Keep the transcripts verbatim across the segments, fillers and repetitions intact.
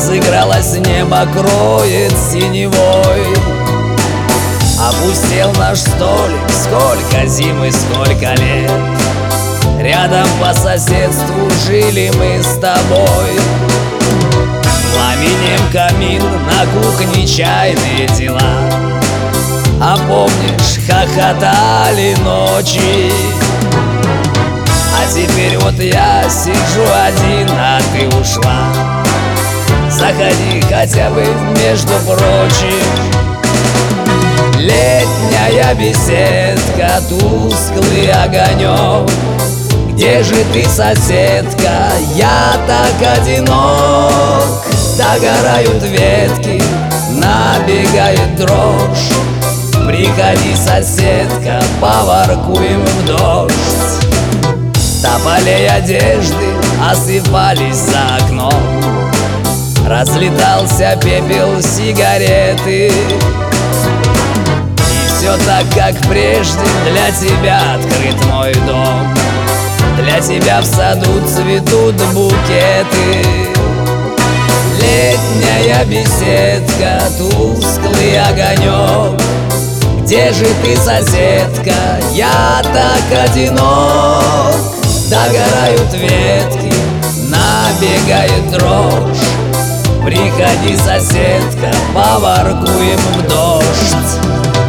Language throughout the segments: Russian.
разыгралось небо, кроет синевой. Опустел наш столик, сколько зим и сколько лет. Рядом по соседству жили мы с тобой. Пламенем камин, на кухне чайные дела. А помнишь, хохотали ночи. А теперь вот я сижу один, а ты ушла. Заходи хотя бы, между прочим. Летняя беседка, тусклый огонек. Где же ты, соседка? Я так одинок. Догорают ветки, набегает дрожь. Приходи, соседка, поваркуем в дождь. Тополей одежды осыпались за окном. Разлетался пепел сигареты. И все так, как прежде, для тебя открыт мой дом. Для тебя в саду цветут букеты. Летняя беседка, тусклый огонек. Где же ты, соседка? Я так одинок. Догорают ветки, набегает дрожь. Приходи, соседка, поваркуем в дождь.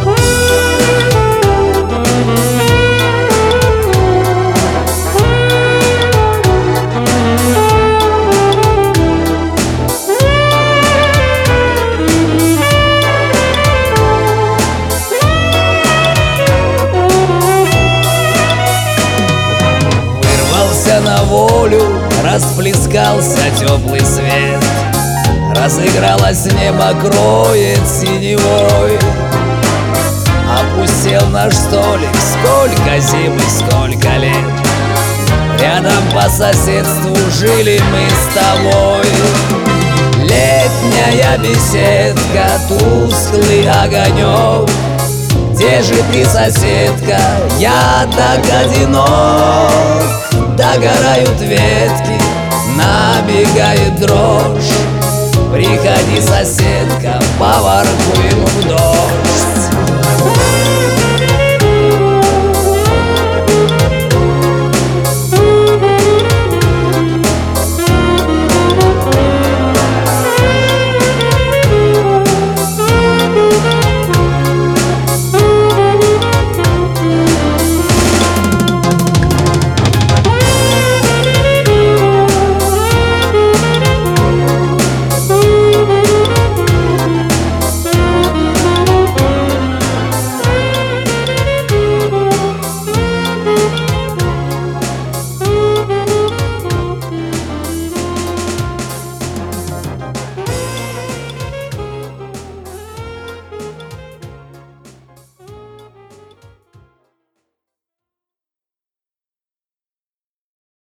На волю расплескался теплый свет. Разыгралось небо, кроет синевой. Опустел наш столик, сколько зим и сколько лет. Рядом по соседству жили мы с тобой. Летняя беседка, тусклый огонек. Где же ты, соседка? Я так одинок. Догорают ветки, набегает дрожь. Приходи, соседка, поваркуем в дождь.